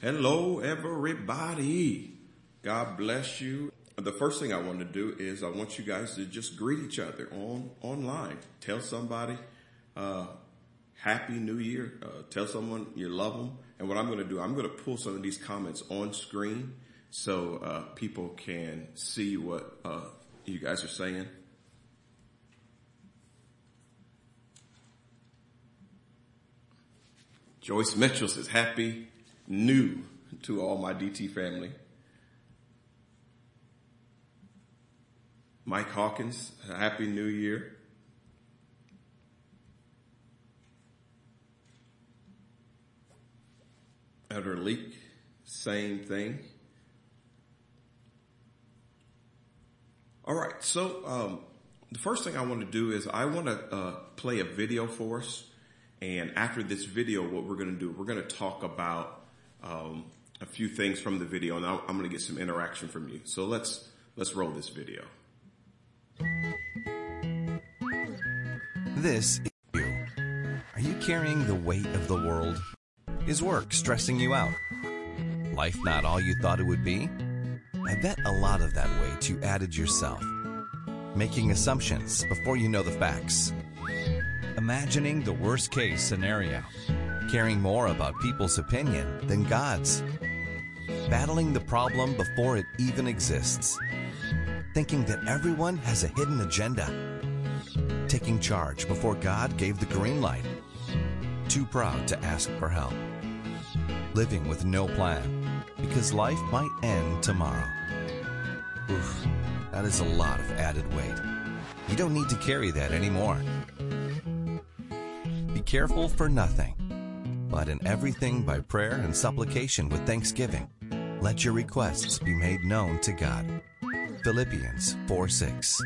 Hello, everybody. God bless you. The first thing I want to do is I want you guys to just greet each other online. Tell somebody, Happy New Year. Tell someone you love them. And what I'm going to do, I'm going to pull some of these comments on screen so people can see what you guys are saying. Joyce Mitchell says, Happy New to all my DT family. Mike Hawkins, Happy New Year. Elder Leak, same thing. All right, so the first thing I want to do is I want to play a video for us. And after this video, what we're going to do, we're going to talk about a few things from the video, and I'm going to get some interaction from you. So let's roll this video. This is you. Are you carrying the weight of the world? Is work stressing you out? Life not all you thought it would be? I bet a lot of that weight you added yourself. Making assumptions before you know the facts. Imagining the worst case scenario. Caring more about people's opinion than God's. Battling the problem before it even exists. Thinking that everyone has a hidden agenda. Taking charge before God gave the green light. Too proud to ask for help. Living with no plan because life might end tomorrow. Oof, that is a lot of added weight. You don't need to carry that anymore. Be careful for nothing, but in everything by prayer and supplication with thanksgiving, let your requests be made known to God. Philippians 4:6.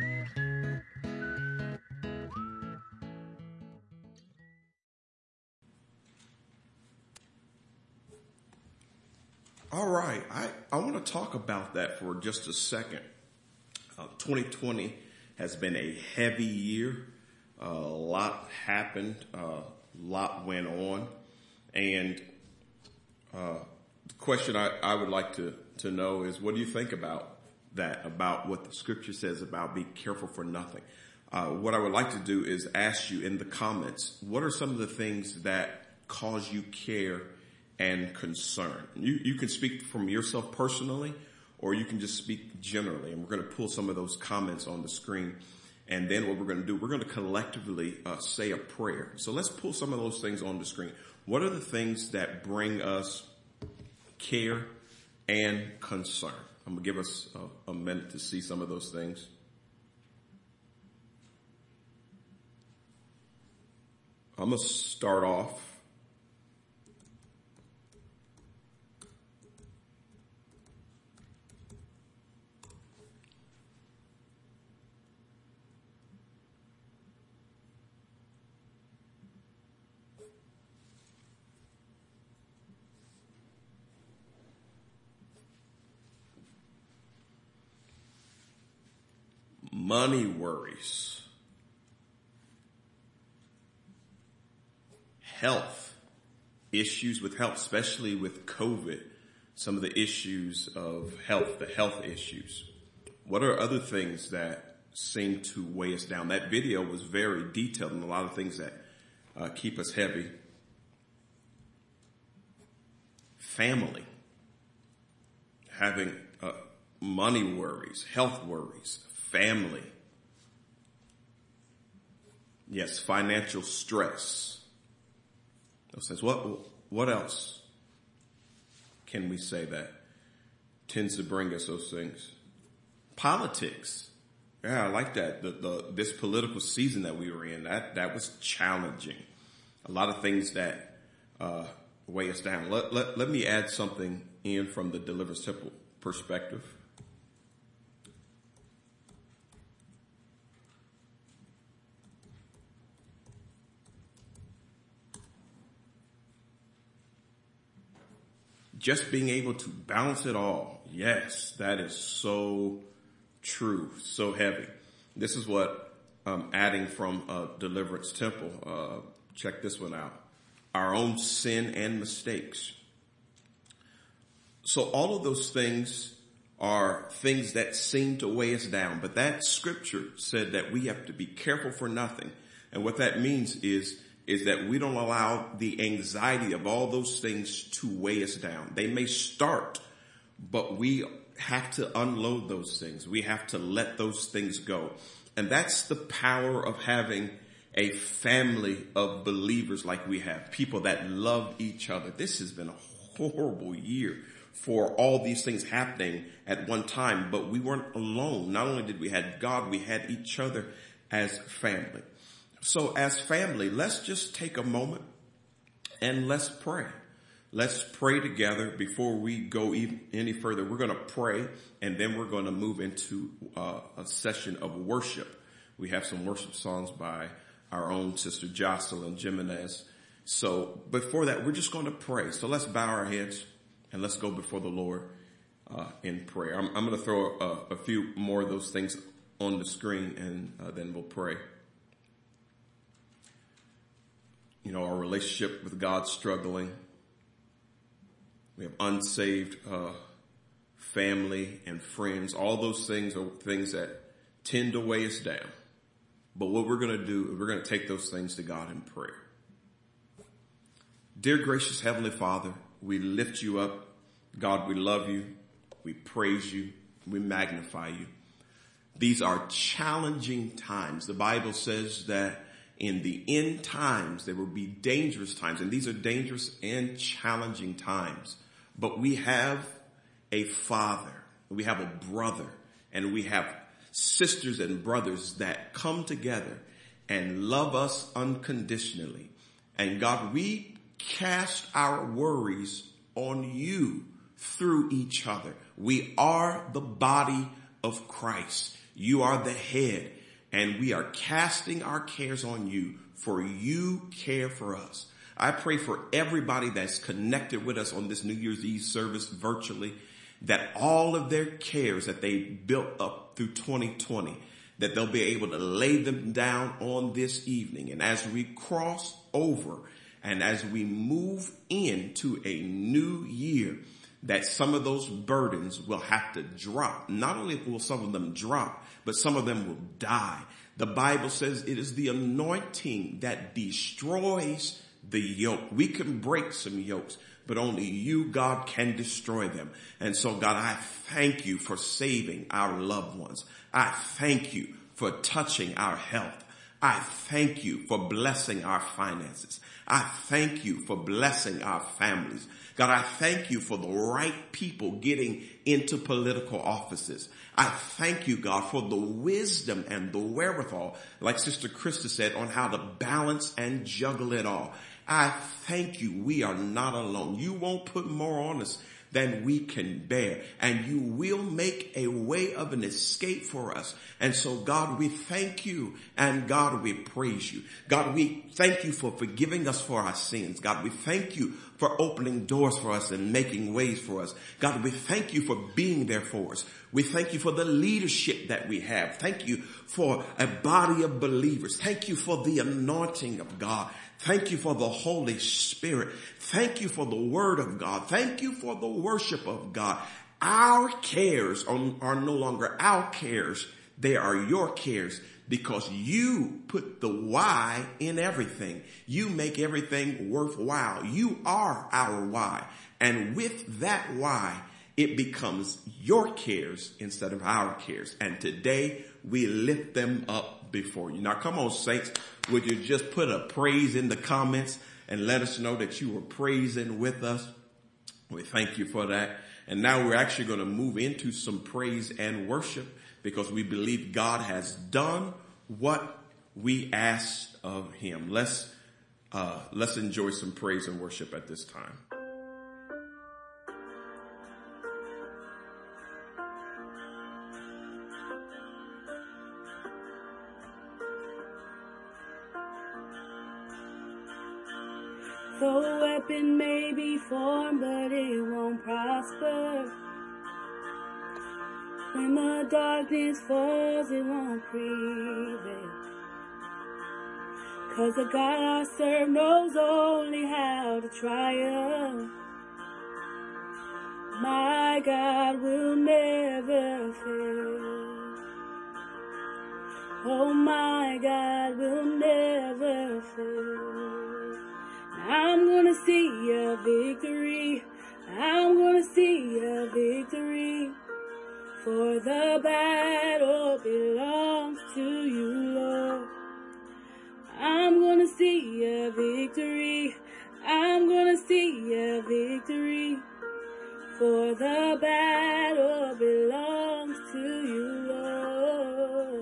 All right, I want to talk about that for just a second. 2020 has been a heavy year. A lot happened, a lot went on. And the question I would like to know is, what do you think about that, about what the scripture says about be careful for nothing? What I would like to do is ask you in the comments, what are some of the things that cause you care and concern? You can speak from yourself personally, or you can just speak generally. And we're going to pull some of those comments on the screen. And then what we're going to do, we're going to collectively say a prayer. So let's pull some of those things on the screen. What are the things that bring us care and concern? I'm going to give us a minute to see some of those things. I'm going to start off. Money worries, health, issues with health, especially with COVID, some of the issues of health, the health issues. What are other things that seem to weigh us down? That video was very detailed in a lot of things that keep us heavy. Family, having money worries, health worries, family. Yes, financial stress. Those things. What else can we say that tends to bring us those things? Politics. Yeah, I like that. This political season that we were in, that was challenging. A lot of things that weigh us down. Let me add something in from the Deliverance Temple perspective. Just being able to balance it all. Yes, that is so true, so heavy. This is what I'm adding from Deliverance Temple. Check this one out. Our own sin and mistakes. So all of those things are things that seem to weigh us down. But that scripture said that we have to be careful for nothing. And what that means is that we don't allow the anxiety of all those things to weigh us down. They may start, but we have to unload those things. We have to let those things go. And that's the power of having a family of believers like we have, people that love each other. This has been a horrible year for all these things happening at one time, but we weren't alone. Not only did we have God, we had each other as family. So as family, let's just take a moment and let's pray. Let's pray together before we go any further. We're going to pray, and then we're going to move into a session of worship. We have some worship songs by our own sister Jocelyn Jimenez. So before that, we're just going to pray. So let's bow our heads and let's go before the Lord in prayer. I'm going to throw a few more of those things on the screen, and then we'll pray. You know, our relationship with God's struggling. We have unsaved family and friends. All those things are things that tend to weigh us down. But what we're going to do is we're going to take those things to God in prayer. Dear gracious Heavenly Father, we lift you up. God, we love you. We praise you. We magnify you. These are challenging times. The Bible says that in the end times, there will be dangerous times. And these are dangerous and challenging times. But we have a father, we have a brother, and we have sisters and brothers that come together and love us unconditionally. And God, we cast our worries on you through each other. We are the body of Christ. You are the head, and we are casting our cares on you, for you care for us. I pray for everybody that's connected with us on this New Year's Eve service virtually, that all of their cares that they built up through 2020, that they'll be able to lay them down on this evening. And as we cross over and as we move into a new year, that some of those burdens will have to drop. Not only will some of them drop, but some of them will die. The Bible says it is the anointing that destroys the yoke. We can break some yokes, but only you, God, can destroy them. And so, God, I thank you for saving our loved ones. I thank you for touching our health. I thank you for blessing our finances. I thank you for blessing our families. God, I thank you for the right people getting into political offices. I thank you, God, for the wisdom and the wherewithal, like Sister Krista said, on how to balance and juggle it all. I thank you. We are not alone. You won't put more on us than we can bear, and you will make a way of an escape for us. And so, God, we thank you, and God, we praise you. God, we thank you for forgiving us for our sins. God, we thank you for opening doors for us and making ways for us. God, we thank you for being there for us. We thank you for the leadership that we have. Thank you for a body of believers. Thank you for the anointing of God. Thank you for the Holy Spirit. Thank you for the Word of God. Thank you for the worship of God. Our cares are no longer our cares. They are your cares, because you put the why in everything. You make everything worthwhile. You are our why. And with that why, it becomes your cares instead of our cares. And today we lift them up before you. Now come on, saints. Would you just put a praise in the comments and let us know that you were praising with us? We thank you for that. And now we're actually going to move into some praise and worship, because we believe God has done what we asked of him. Let's enjoy some praise and worship at this time. Though a weapon may be formed, but it won't prosper. When the darkness falls, it won't prevail. 'Cause the God I serve knows only how to triumph. My God will never fail. Oh, my God will never fail. I'm gonna see a victory. I'm gonna see a victory. For the battle belongs to you, Lord. I'm gonna see a victory. I'm gonna see a victory. For the battle belongs to you, Lord.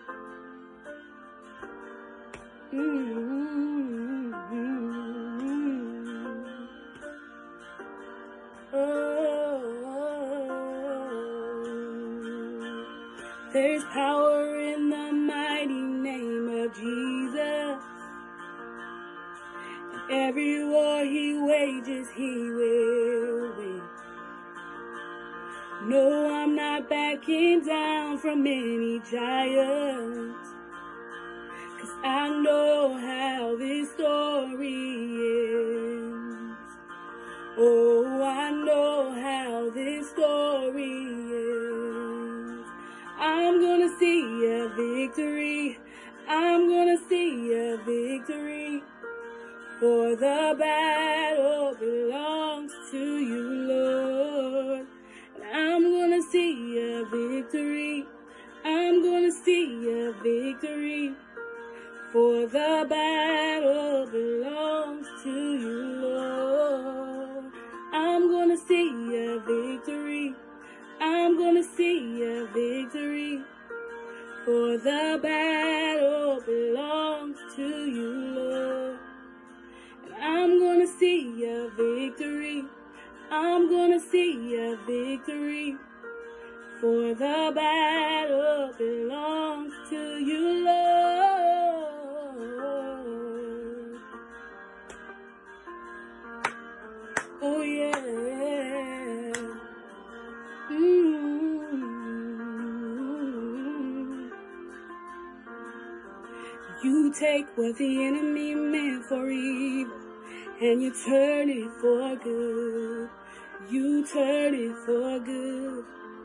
There's power in the mighty name of Jesus. And every war he wages, he will win. No, I'm not backing down from any giants, 'cause I know how this story ends. Oh, I know how this story ends. I'm gonna see a victory. I'm gonna see a victory. For the battle belongs to you, Lord. And I'm gonna see a victory. I'm gonna see a victory. For the battle belongs to you, Lord. I'm gonna see a victory. I'm gonna see a victory. For the battle belongs to you, Lord. And I'm gonna see a victory. I'm gonna see a victory. For the battle belongs to you, Lord. Oh, yeah. You take what the enemy meant for evil, and you turn it for good. You turn it for good.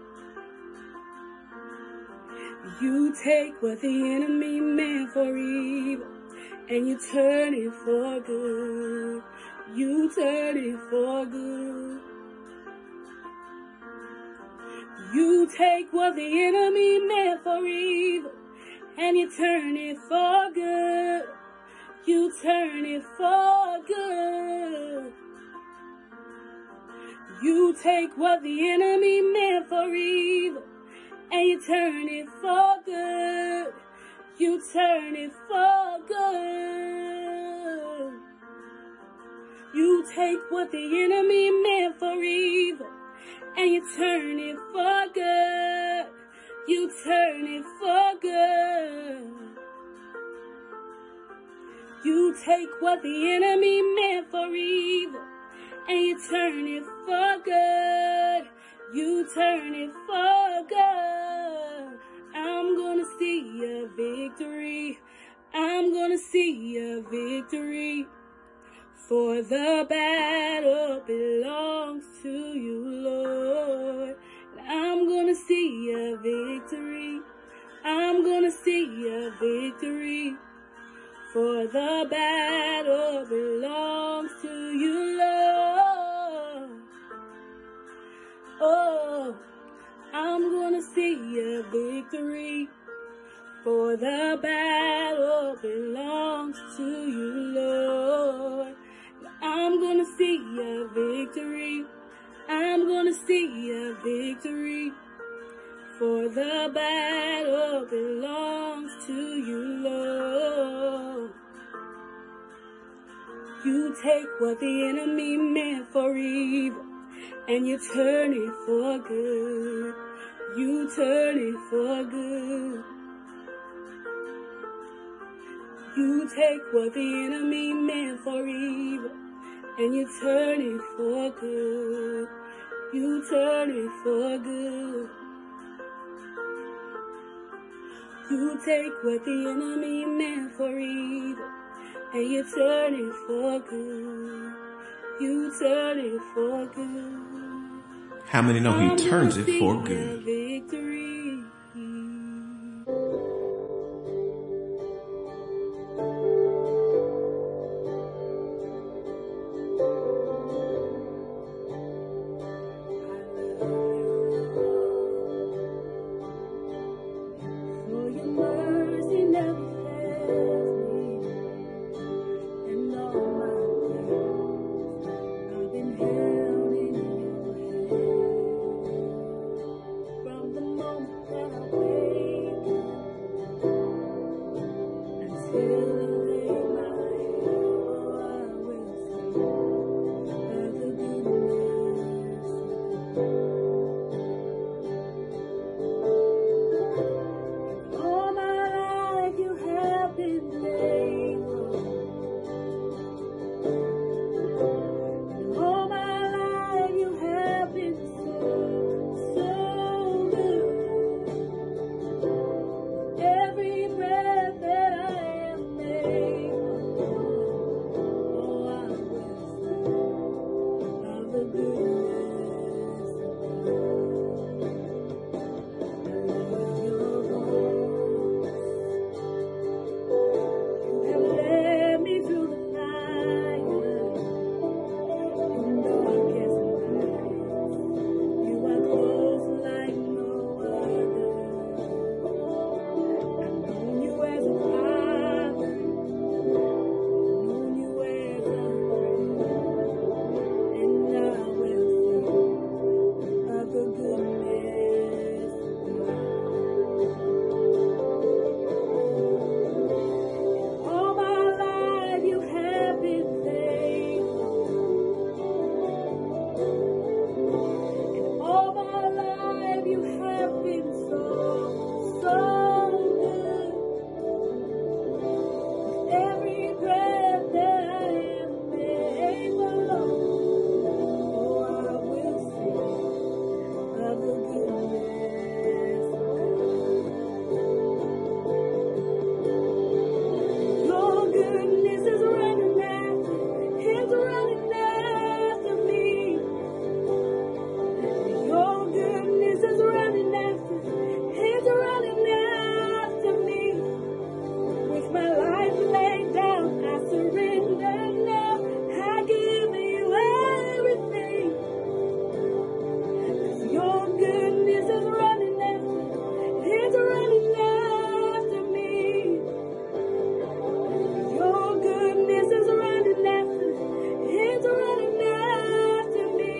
You take what the enemy meant for evil, and you turn it for good. You turn it for good. You take what the enemy meant for evil, and you turn it for good. You turn it for good. You take what the enemy meant for evil, and you turn it for good. You turn it for good. You take what the enemy meant for evil, and you turn it for good. You turn it for good. You take what the enemy meant for evil, and you turn it for good. You turn it for good. I'm gonna see a victory. I'm gonna see a victory. For the battle belongs to you, Lord. And I'm gonna see a victory. I'm gonna see a victory. For the battle belongs to you, Lord. Oh, I'm gonna see a victory. For the battle belongs to you, Lord. I'm gonna see a victory. I'm gonna see a victory. For the battle belongs to you, Lord. You take what the enemy meant for evil, and you turn it for good. You turn it for good. You take what the enemy meant for evil, and you turn it for good. You turn it for good. You take what the enemy meant for evil, and you turn it for good. You turn it for good. How many know he turns it for good? Victory. For your mercy never fails me, and all my days I've been held in your hand. From the moment that I wake until I lay my head, oh, I will sing of the goodness of God. All my life you have been faithful. All my life you have been so, so good. Every breath that I am able, oh, I will sing of the goodness of God. I love your voice. You have led me through the fire. In darkest nights, you are close like no other. I've known you as a father, known you as a friend, and I will sing of the goodness of God. All my life you have been faithful. And all my life you have been so, so good. With every breath that I am able, oh, I will sing of the goodness of God. Your goodness is running after, it's running after me. Your goodness is running after, it's running after me. With my life laid down, I surrender now. I give you everything. 'Cause your goodness is running after, it's running after me. Your goodness is running after, it's running after me.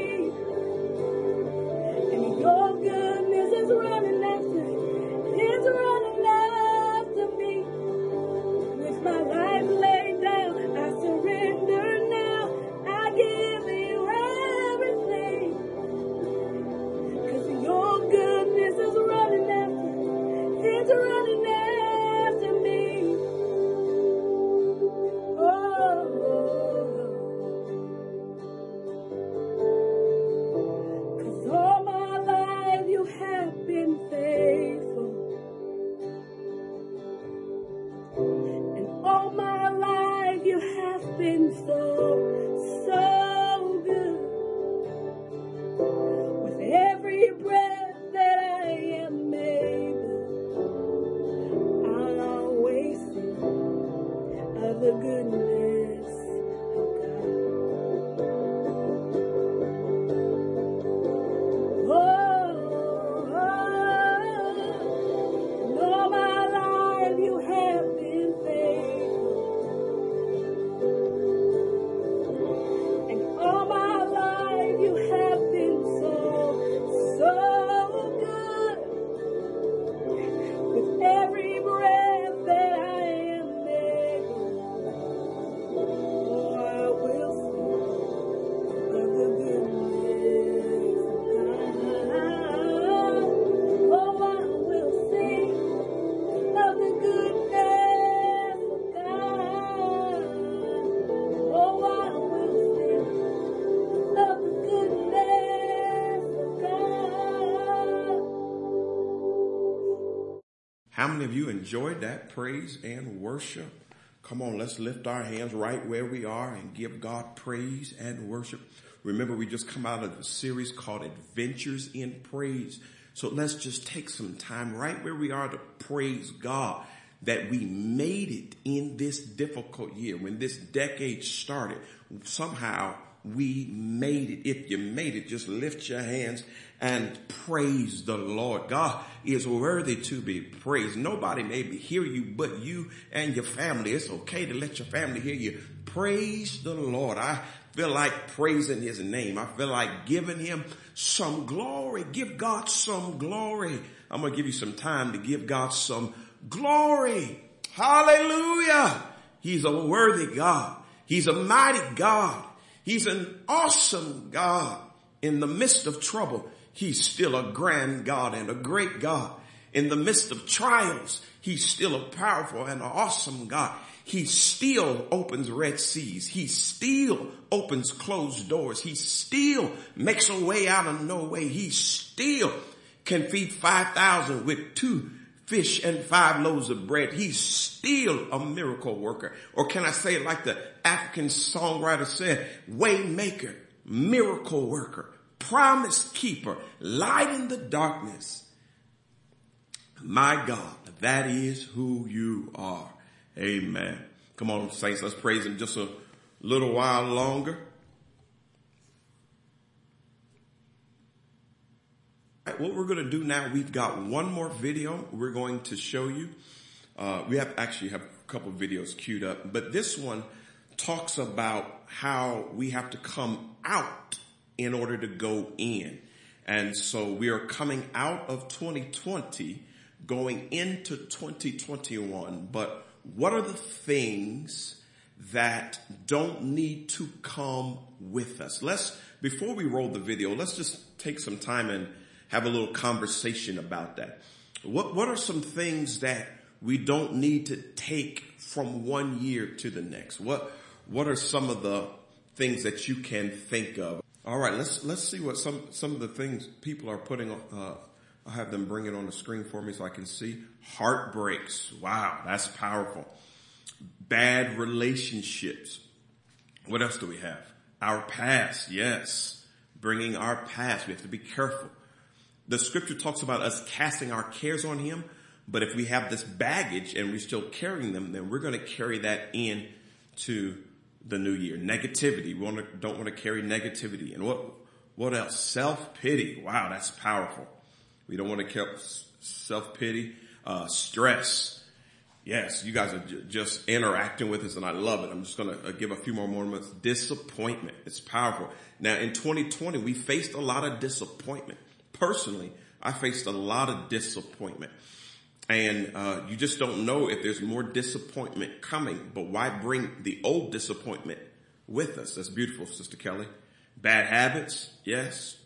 And your goodness is running after, it's running after me. With my life laid down, I surrender now. I give you everything. 'Cause your goodness is running after, it's running after me. Oh, 'cause all my life you have been faithful. And all my life you have been so, so good. With every breath that I am able, I'll always sing of the goodness of God. Oh, and all my life you have been faithful. And all my life you have been so, so good. With every breath that I am able, oh, I will sing of the goodness of God. Oh, I will sing of the goodness of God. Oh, I will sing of the goodness of God. How many of you enjoyed that praise and worship Come on, let's lift our hands right where we are and give God praise and worship. Remember, we just come out of a series called Adventures in Praise. So let's just take some time right where we are to praise God that we made it in this difficult year. When this decade started, somehow we made it. If you made it, just lift your hands and praise the Lord. God is worthy to be praised. Nobody may hear you but you and your family. It's okay to let your family hear you. Praise the Lord. I feel like praising his name. I feel like giving him some glory. Give God some glory. I'm going to give you some time to give God some glory. Hallelujah. He's a worthy God. He's a mighty God. He's an awesome God. In the midst of trouble, he's still a grand God and a great God. In the midst of trials, he's still a powerful and an awesome God. He still opens red seas. He still opens closed doors. He still makes a way out of no way. He still can feed 5,000 with 2 fish and 5 loaves of bread. He's still a miracle worker. Or can I say it like the African songwriter said, way maker, miracle worker, promise keeper, light in the darkness. My God, that is who you are. Amen. Come on, saints, let's praise him just a little while longer. What we're going to do now, we've got one more video we're going to show you. We have a couple of videos queued up, but this one talks about how we have to come out in order to go in. And so we are coming out of 2020, going into 2021, but what are the things that don't need to come with us? Before we roll the video, let's just take some time and have a little conversation about that. What are some things that we don't need to take from one year to the next? What are some of the things that you can think of? All right, let's see what some of the things people are putting on. I'll have them bring it on the screen for me so I can see. Heartbreaks. Wow, that's powerful. Bad relationships. What else do we have? Our past. Yes. Bringing our past. We have to be careful. The scripture talks about us casting our cares on him. But if we have this baggage and we're still carrying them, then we're going to carry that into the new year. Negativity. We don't want to carry negativity. And what else? Self-pity. Wow, that's powerful. We don't want to carry self-pity. Stress. Yes, you guys are just interacting with us and I love it. I'm just going to give a few more moments. Disappointment. It's powerful. Now in 2020, we faced a lot of disappointment. Personally, I faced a lot of disappointment. And you just don't know if there's more disappointment coming. But why bring the old disappointment with us? That's beautiful, Sister Kelly. Bad habits, yes.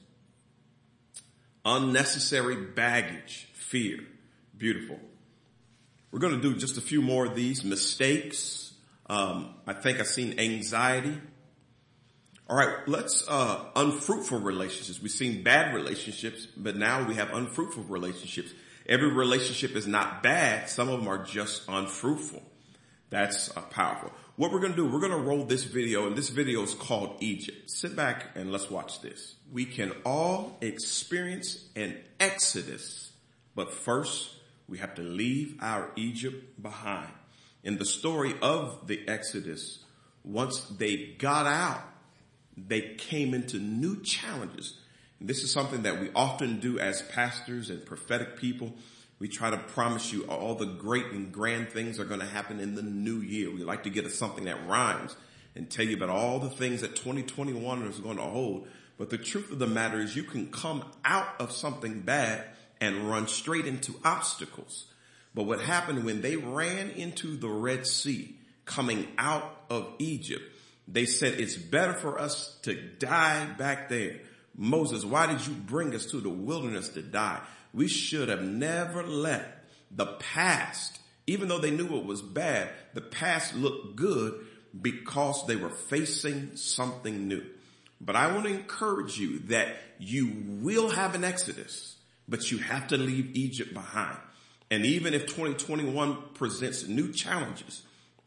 Unnecessary baggage, fear, beautiful. We're going to do just a few more of these. Mistakes. I think I've seen anxiety. All right, let's unfruitful relationships. We've seen bad relationships, but now we have unfruitful relationships. Every relationship is not bad. Some of them are just unfruitful. That's powerful. What we're going to do, we're going to roll this video, and this video is called Egypt. Sit back and let's watch this. We can all experience an exodus, but first we have to leave our Egypt behind. In the story of the Exodus, once they got out, they came into new challenges. And this is something that we often do as pastors and prophetic people. We try to promise you all the great and grand things are going to happen in the new year. We like to get something that rhymes and tell you about all the things that 2021 is going to hold. But the truth of the matter is you can come out of something bad and run straight into obstacles. But what happened when they ran into the Red Sea coming out of Egypt, they said, it's better for us to die back there. Moses, why did you bring us to the wilderness to die? We should have never let the past, even though they knew it was bad, the past looked good because they were facing something new. But I want to encourage you that you will have an exodus, but you have to leave Egypt behind. And even if 2021 presents new challenges,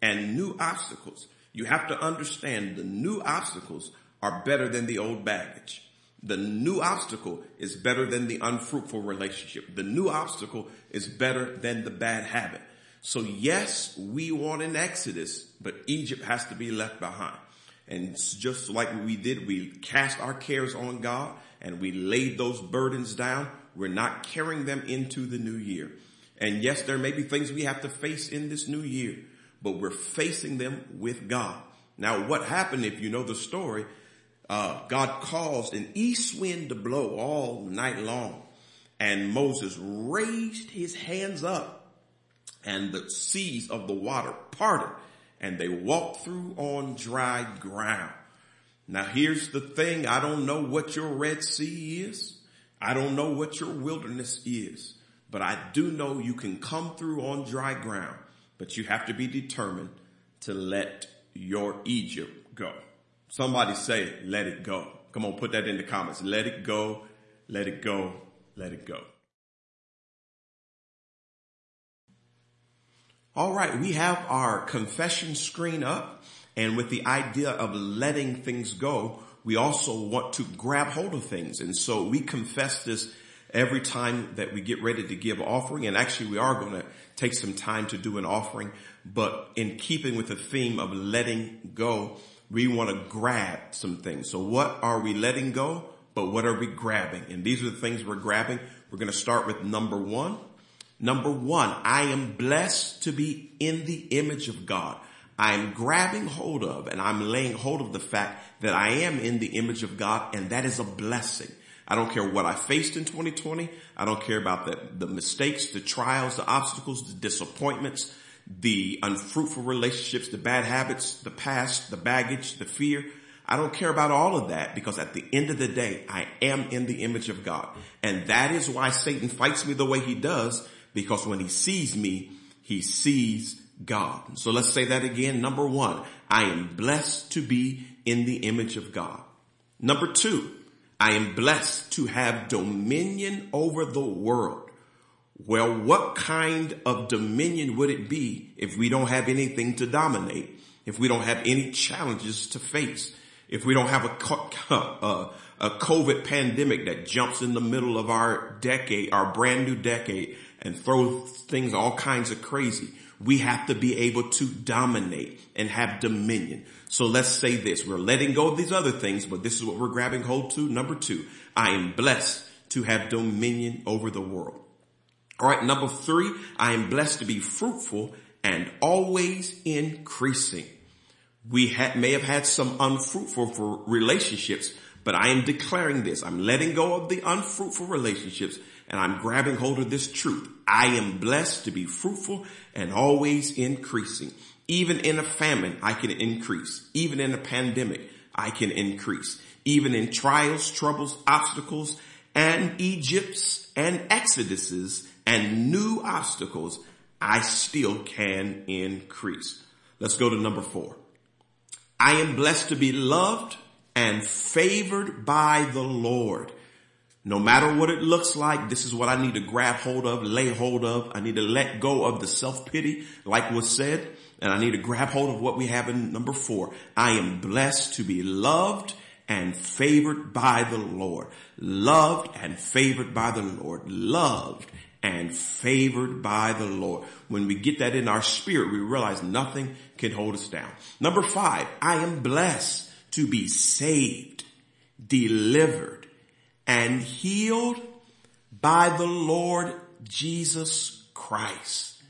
and new obstacles. You have to understand the new obstacles are better than the old baggage. The new obstacle is better than the unfruitful relationship. The new obstacle is better than the bad habit. So yes, we want an exodus, but Egypt has to be left behind. And just like we did, we cast our cares on God and we laid those burdens down. We're not carrying them into the new year. And yes, there may be things we have to face in this new year, but we're facing them with God. Now, what happened, if you know the story, God caused an east wind to blow all night long, and Moses raised his hands up, and the seas of the water parted, and they walked through on dry ground. Now, here's the thing. I don't know what your Red Sea is. I don't know what your wilderness is, but I do know you can come through on dry ground, but you have to be determined to let your Egypt go. Somebody say, let it go. Come on, put that in the comments. Let it go, let it go, let it go. All right, we have our confession screen up, and with the idea of letting things go, we also want to grab hold of things. And so we confess this every time that we get ready to give offering. And actually, we are going to take some time to do an offering. But in keeping with the theme of letting go, we want to grab some things. So what are we letting go? But what are we grabbing? And these are the things we're grabbing. We're going to start with number one. Number one, I am blessed to be in the image of God. I am grabbing hold of and I'm laying hold of the fact that I am in the image of God, and that is a blessing. I don't care what I faced in 2020. I don't care about the mistakes, the trials, the obstacles, the disappointments, the unfruitful relationships, the bad habits, the past, the baggage, the fear. I don't care about all of that, because at the end of the day, I am in the image of God. And that is why Satan fights me the way he does, because when he sees me, he sees God. So let's say that again. Number one, I am blessed to be in the image of God. Number two, I am blessed to have dominion over the world. Well, what kind of dominion would it be if we don't have anything to dominate? If we don't have any challenges to face? If we don't have a COVID pandemic that jumps in the middle of our decade, our brand new decade, and throws things all kinds of crazy? We have to be able to dominate and have dominion. So let's say this. We're letting go of these other things, but this is what we're grabbing hold to. Number two, I am blessed to have dominion over the world. All right. Number three, I am blessed to be fruitful and always increasing. We may have had some unfruitful relationships, but I am declaring this. I'm letting go of the unfruitful relationships, and I'm grabbing hold of this truth. I am blessed to be fruitful and always increasing. Even in a famine, I can increase. Even in a pandemic, I can increase. Even in trials, troubles, obstacles, and Egypts and exoduses and new obstacles, I still can increase. Let's go to number four. I am blessed to be loved and favored by the Lord. No matter what it looks like, this is what I need to grab hold of, lay hold of. I need to let go of the self-pity, like was said, and I need to grab hold of what we have in number four. I am blessed to be loved and favored by the Lord. Loved and favored by the Lord. Loved and favored by the Lord. When we get that in our spirit, we realize nothing can hold us down. Number five, I am blessed to be saved, delivered, and healed by the Lord Jesus Christ.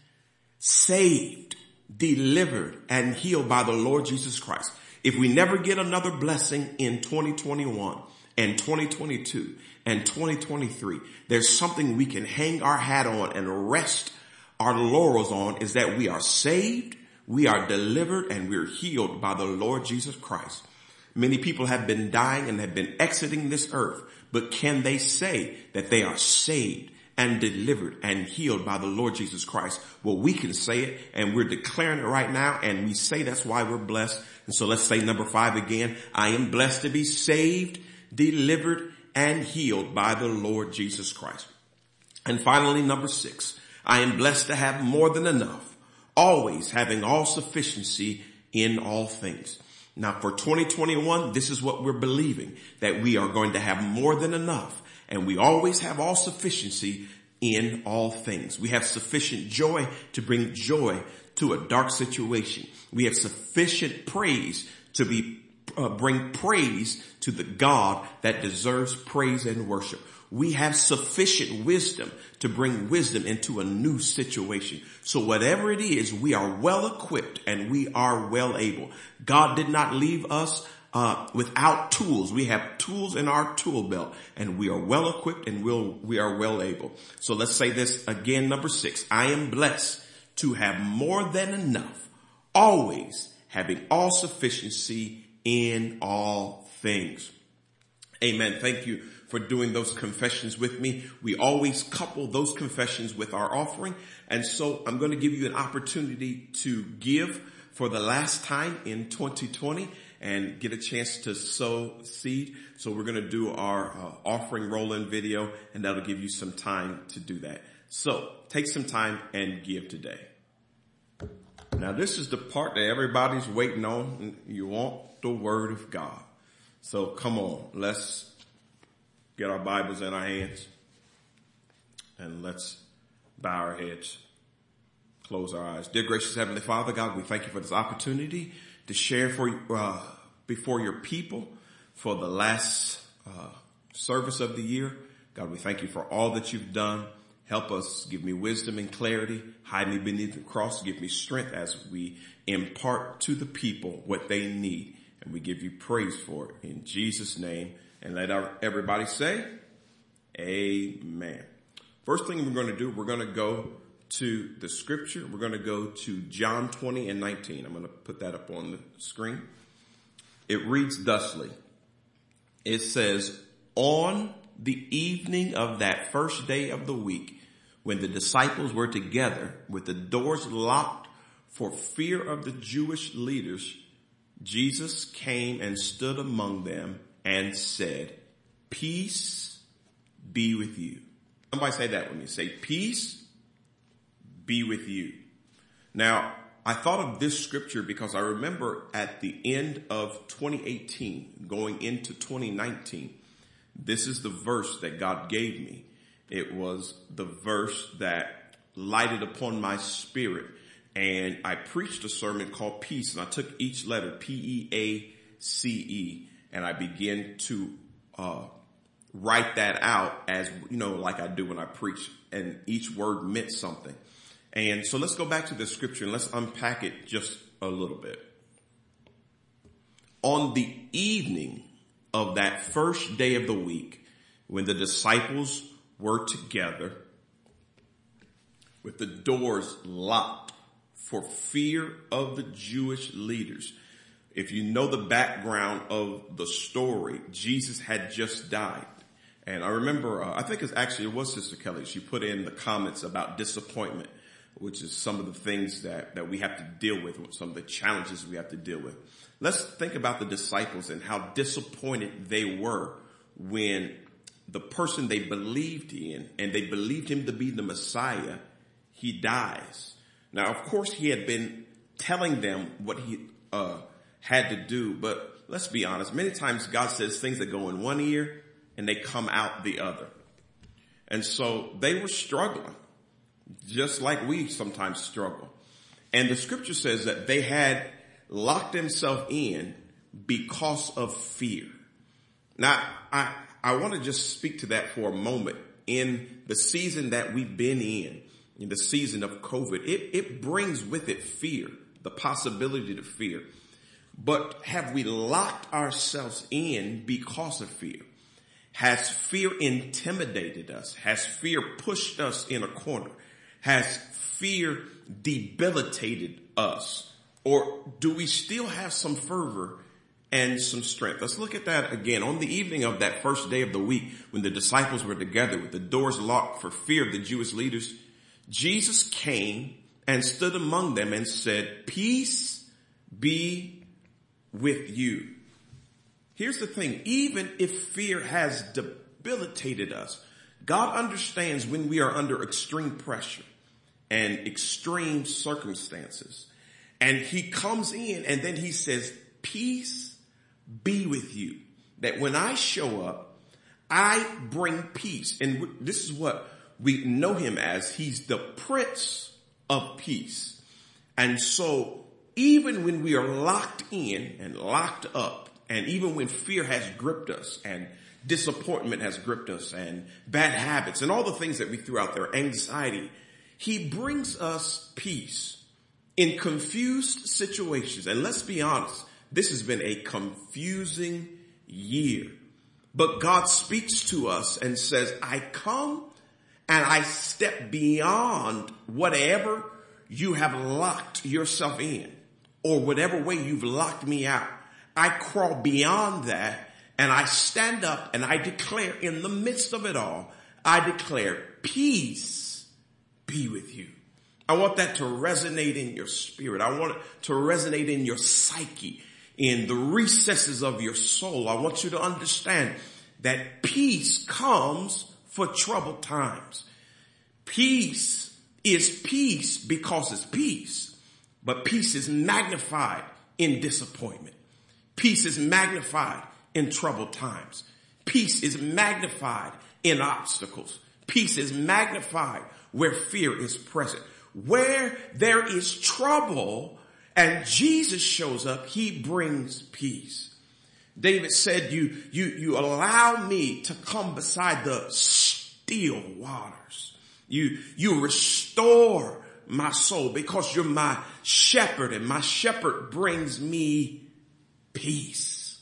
Saved, delivered, and healed by the Lord Jesus Christ. If we never get another blessing in 2021 and 2022 and 2023, there's something we can hang our hat on and rest our laurels on, is that we are saved, we are delivered, and we're healed by the Lord Jesus Christ. Many people have been dying and have been exiting this earth, but can they say that they are saved and delivered and healed by the Lord Jesus Christ? Well, we can say it, and we're declaring it right now, and we say that's why we're blessed. And so let's say number five again. I am blessed to be saved, delivered, and healed by the Lord Jesus Christ. And finally, number six, I am blessed to have more than enough, always having all sufficiency in all things. Now for 2021, this is what we're believing, that we are going to have more than enough, and we always have all sufficiency in all things. We have sufficient joy to bring joy to a dark situation. We have sufficient praise to bring praise to the God that deserves praise and worship. We have sufficient wisdom to bring wisdom into a new situation. So whatever it is, we are well equipped and we are well able. God did not leave us without tools. We have tools in our tool belt, and we are well equipped and we are well able. So let's say this again, number 6. I am blessed to have more than enough, always having all sufficiency in all things. Amen. Thank you for doing those confessions with me. We always couple those confessions with our offering. And so I'm going to give you an opportunity to give for the last time in 2020 and get a chance to sow seed. So we're going to do our offering roll-in video, and that'll give you some time to do that. So take some time and give today. Now this is the part that everybody's waiting on. You want the word of God. So come on, let's get our Bibles in our hands and let's bow our heads, close our eyes. Dear gracious Heavenly Father, God, we thank you for this opportunity to share before your people for the last service of the year. God, we thank you for all that you've done. Help us, give me wisdom and clarity. Hide me beneath the cross. Give me strength as we impart to the people what they need. And we give you praise for it in Jesus' name. And let everybody say, amen. First thing we're going to do, we're going to go to the scripture. We're going to go to John 20 and 19. I'm going to put that up on the screen. It reads thusly. It says, on the evening of that first day of the week, when the disciples were together with the doors locked for fear of the Jewish leaders, Jesus came and stood among them and said, peace be with you. Somebody say that with me. Say, peace be with you. Now, I thought of this scripture because I remember at the end of 2018, going into 2019, this is the verse that God gave me. It was the verse that lighted upon my spirit. And I preached a sermon called Peace, and I took each letter, P-E-A-C-E, and I began to write that out as, like I do when I preach, and each word meant something. And so let's go back to the scripture and let's unpack it just a little bit. On the evening of that first day of the week, when the disciples were together with the doors locked for fear of the Jewish leaders. If you know the background of the story, Jesus had just died. And I remember, I think it was Sister Kelly. She put in the comments about disappointment, which is some of the things that we have to deal with, some of the challenges we have to deal with. Let's think about the disciples and how disappointed they were when the person they believed in, and they believed him to be the Messiah, he dies. Now, of course, he had been telling them what he had to do, but let's be honest. Many times God says things that go in one ear and they come out the other. And so they were struggling, just like we sometimes struggle. And the scripture says that they had locked themselves in because of fear. Now, I want to just speak to that for a moment. In the season that we've been in the season of COVID, it brings with it fear, the possibility to fear. But have we locked ourselves in because of fear? Has fear intimidated us? Has fear pushed us in a corner? Has fear debilitated us? Or do we still have some fervor and some strength? Let's look at that again. On the evening of that first day of the week, when the disciples were together with the doors locked for fear of the Jewish leaders, Jesus came and stood among them and said, peace be with you. Here's the thing. Even if fear has debilitated us, God understands when we are under extreme pressure. and extreme circumstances. And he comes in and then he says, peace be with you. That when I show up, I bring peace. And this is what we know him as. He's the Prince of Peace. And so even when we are locked in and locked up, and even when fear has gripped us and disappointment has gripped us and bad habits and all the things that we threw out there, anxiety, he brings us peace in confused situations. And let's be honest, this has been a confusing year. But God speaks to us and says, I come and I step beyond whatever you have locked yourself in or whatever way you've locked me out. I crawl beyond that and I stand up and I declare in the midst of it all, I declare peace be with you. I want that to resonate in your spirit. I want it to resonate in your psyche, in the recesses of your soul. I want you to understand that peace comes for troubled times. Peace is peace because it's peace, but peace is magnified in disappointment. Peace is magnified in troubled times. Peace is magnified in obstacles. Peace is magnified where fear is present. Where there is trouble and Jesus shows up, he brings peace. David said, you allow me to come beside the still waters. You restore my soul because you're my shepherd and my shepherd brings me peace.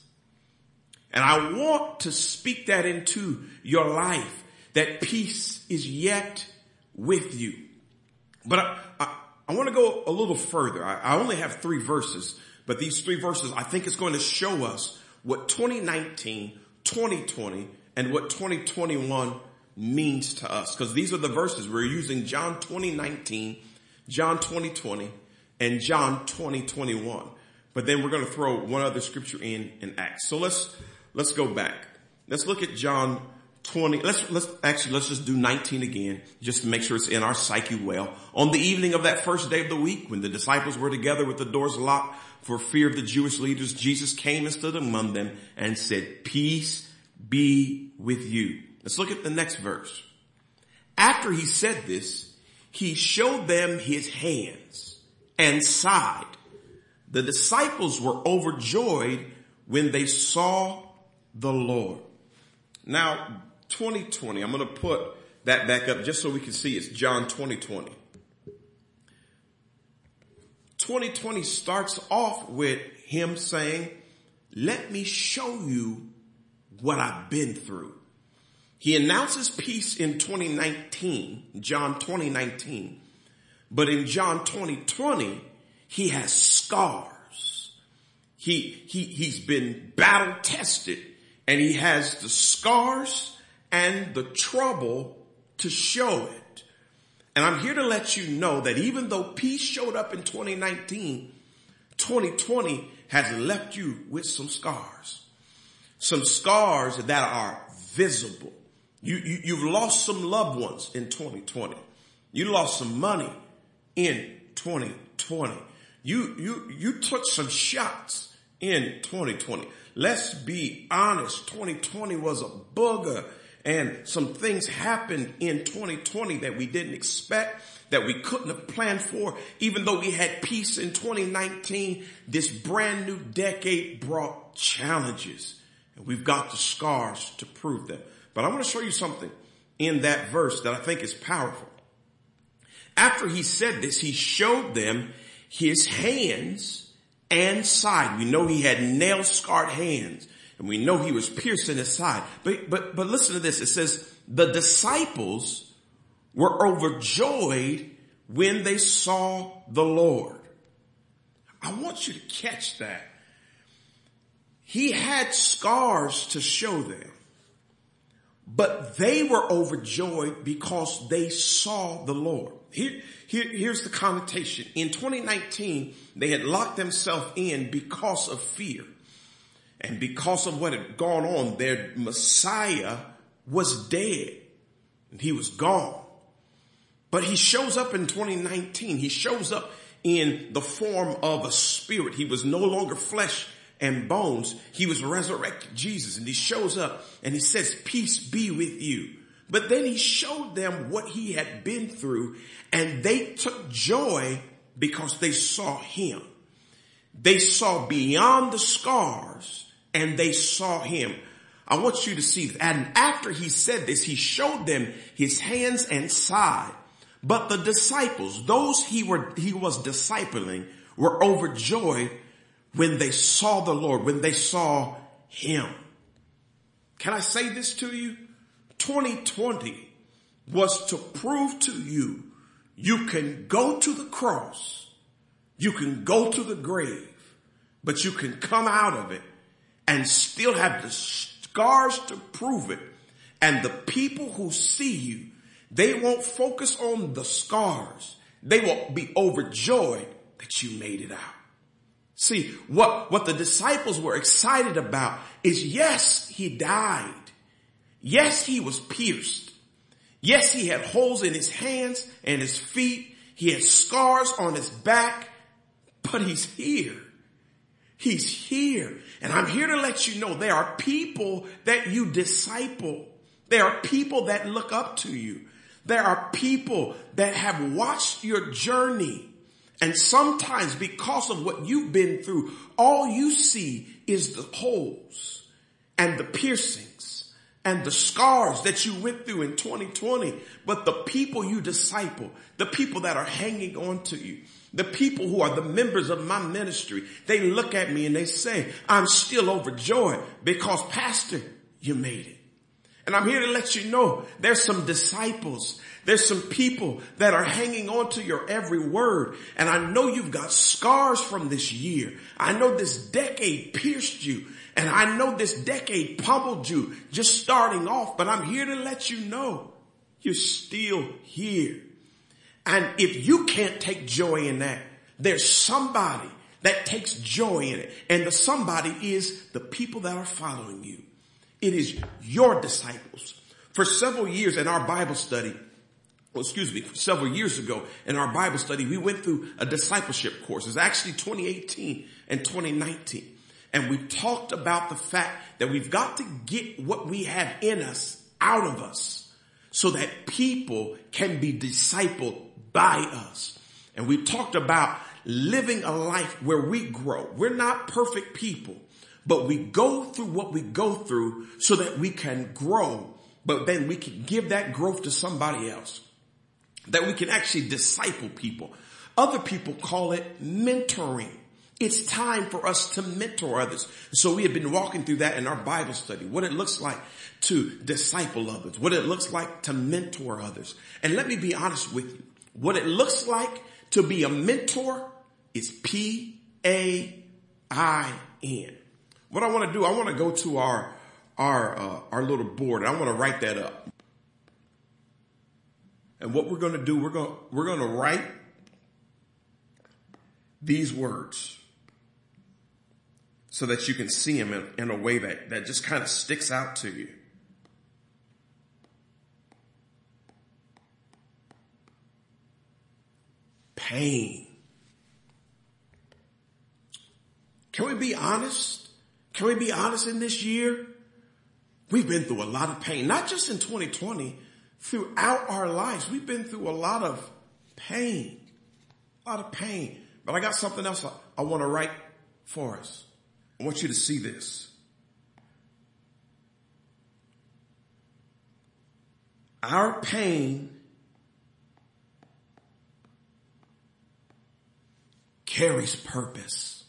And I want to speak that into your life, that peace is yet with you. But I want to go a little further. I only have 3 verses, but these 3 verses, I think it's going to show us what 2019, 2020, and what 2021 means to us. Because these are the verses. We're using John 2019, John 2020, and John 2021. But then we're going to throw one other scripture in Acts. So let's go back. Let's look at John 20. Let's just do 19 again, just to make sure it's in our psyche well. On the evening of that first day of the week, when the disciples were together with the doors locked for fear of the Jewish leaders, Jesus came and stood among them and said, peace be with you. Let's look at the next verse. After he said this, he showed them his hands and side. The disciples were overjoyed when they saw the Lord. Now, 2020, I'm going to put that back up just so we can see it's John 2020. 2020 starts off with him saying, let me show you what I've been through. He announces peace in 2019, John 2019, but in John 2020, he has scars. He's been battle tested and he has the scars and the trouble to show it. And I'm here to let you know that even though peace showed up in 2019, 2020 has left you with some scars that are visible. You've lost some loved ones in 2020. You lost some money in 2020. You took some shots in 2020. Let's be honest. 2020 was a booger and some things happened in 2020 that we didn't expect, that we couldn't have planned for. Even though we had peace in 2019, this brand new decade brought challenges and we've got the scars to prove them. But I want to show you something in that verse that I think is powerful. After he said this, he showed them his hands and side. We know he had nail-scarred hands, and we know he was pierced in his side. But listen to this. It says, the disciples were overjoyed when they saw the Lord. I want you to catch that. He had scars to show them, but they were overjoyed because they saw the Lord. Here's the connotation. In 2019, they had locked themselves in because of fear. And because of what had gone on, their Messiah was dead. And he was gone. But he shows up in 2019. He shows up in the form of a spirit. He was no longer flesh and bones. He was resurrected Jesus. And he shows up and he says, peace be with you. But then he showed them what he had been through, and they took joy because they saw him. They saw beyond the scars and they saw him. I want you to see that. And after he said this, he showed them his hands and side. But the disciples, those he was discipling, were overjoyed when they saw the Lord, when they saw him. Can I say this to you? 2020 was to prove to you, you can go to the cross, you can go to the grave, but you can come out of it and still have the scars to prove it. And the people who see you, they won't focus on the scars. They will be overjoyed that you made it out. See, what the disciples were excited about is, yes, he died. Yes, he was pierced. Yes, he had holes in his hands and his feet. He had scars on his back, but he's here. He's here. And I'm here to let you know there are people that you disciple. There are people that look up to you. There are people that have watched your journey. And sometimes because of what you've been through, all you see is the holes and the piercings and the scars that you went through in 2020. But the people you disciple, the people that are hanging on to you, the people who are the members of my ministry, they look at me and they say, I'm still overjoyed because, Pastor, you made it. And I'm here to let you know there's some disciples, there's some people that are hanging on to your every word. And I know you've got scars from this year. I know this decade pierced you. And I know this decade pummeled you just starting off. But I'm here to let you know you're still here. And if you can't take joy in that, there's somebody that takes joy in it. And the somebody is the people that are following you. It is your disciples. For several years in our Bible study, several years ago in our Bible study, we went through a discipleship course. It's actually 2018 and 2019. And we talked about the fact that we've got to get what we have in us out of us so that people can be discipled by us. And we talked about living a life where we grow. We're not perfect people, but we go through what we go through so that we can grow, but then we can give that growth to somebody else, that we can actually disciple people. Other people call it mentoring. It's time for us to mentor others. So we have been walking through that in our Bible study, what it looks like to disciple others, what it looks like to mentor others. And let me be honest with you. What it looks like to be a mentor is P-A-I-N. What I want to do, I want to go to our little board, and I want to write that up. And what we're going to do, we're going to write these words so that you can see them in a way that just kind of sticks out to you. Pain. Can we be honest? Can we be honest in this year? We've been through a lot of pain, not just in 2020, throughout our lives. We've been through a lot of pain, But I got something else I want to write for us. I want you to see this. Our pain carries purpose.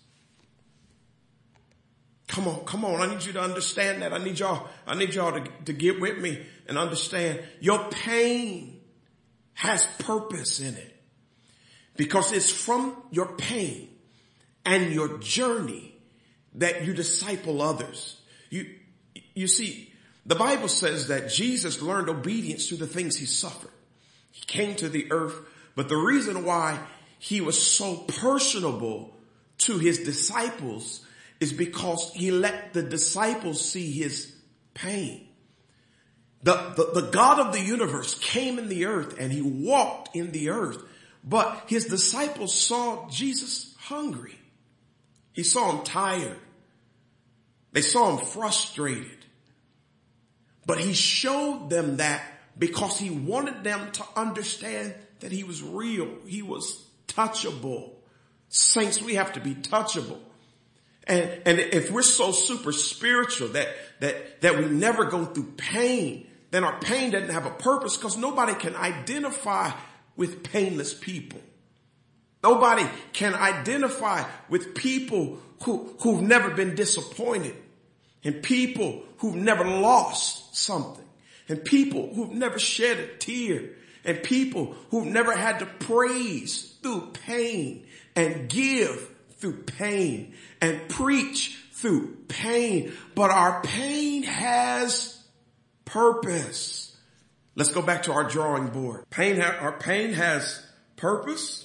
Come on. I need you to understand that. I need y'all to get with me and understand your pain has purpose in it, because it's from your pain and your journey that you disciple others. You see, the Bible says that Jesus learned obedience through the things he suffered. He came to the earth, but the reason why he was so personable to his disciples is because he let the disciples see his pain. The God of the universe came in the earth and he walked in the earth. But his disciples saw Jesus hungry. He saw him tired. They saw him frustrated. But he showed them that because he wanted them to understand that he was real. He was touchable. Saints, we have to be touchable. And if we're so super spiritual that we never go through pain, then our pain doesn't have a purpose because nobody can identify with painless people. Nobody can identify with people who've never been disappointed, and people who've never lost something, and people who've never shed a tear, and people who've never had to praise through pain and give through pain and preach through pain. But our pain has purpose. Let's go back to our drawing board. Our pain has purpose.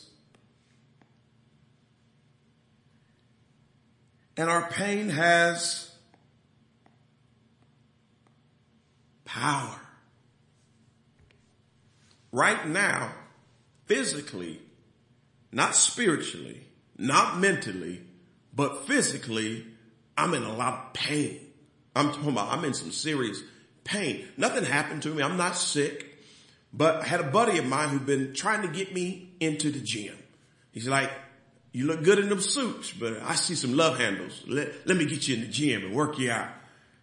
And our pain has power. Right now, physically, not spiritually, not mentally, but physically, I'm in a lot of pain. I'm talking about I'm in some serious pain. Nothing happened to me. I'm not sick. But I had a buddy of mine who'd been trying to get me into the gym. He's like, you look good in them suits, but I see some love handles. Let me get you in the gym and work you out.